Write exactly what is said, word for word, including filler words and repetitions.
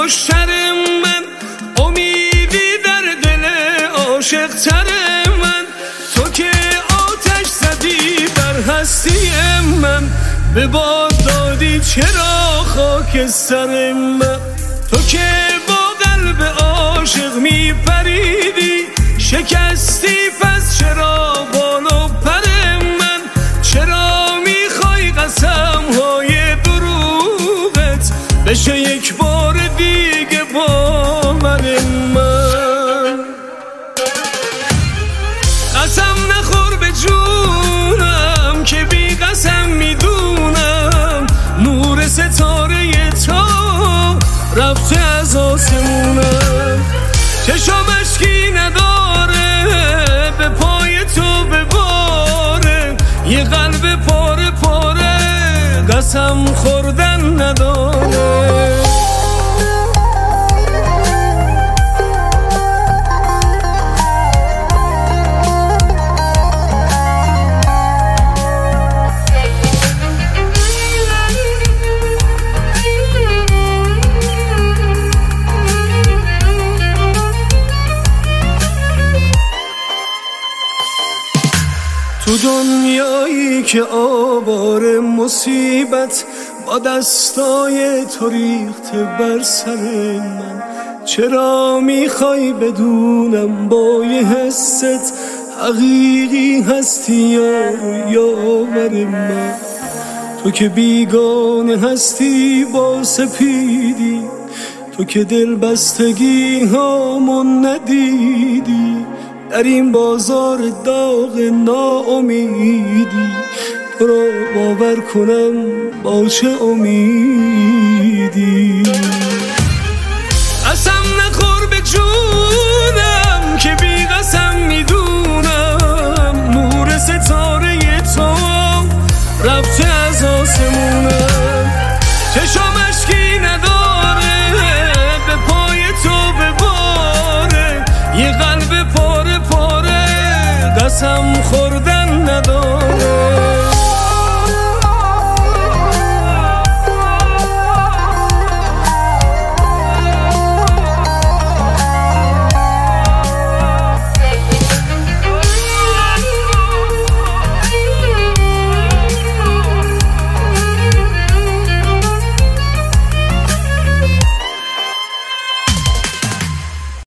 کشتر من، امیدی در دل عاشق تر من. تو که آتش زدی بر هستی من، به باد دادی چرا خاک سر من. تو که با قلب عاشق می پریدی، شکستی پس چرا بال و پر من. چرا میخوای قسم های دروغت بشه یک بار دیگه باور من. قسم نخور به جونم که بی قسم میدونم نور ستاره تو رفته از آسمونم. چشم اشکی نداره به پای تو بباره، یه قلب پاره پاره قسم خوردن نداره. تو دنیایی که آوار مصیبت با دستای تو ریخته بر سر من، چرا میخوای بدونم با یه حست حقیقی هستی یا یاور من. تو که بیگانه هستی با سپیدی، تو که دل بستگی هامون ندیدی، در این بازار داغ ناامیدی تو رو باور کنم باشه امیدی.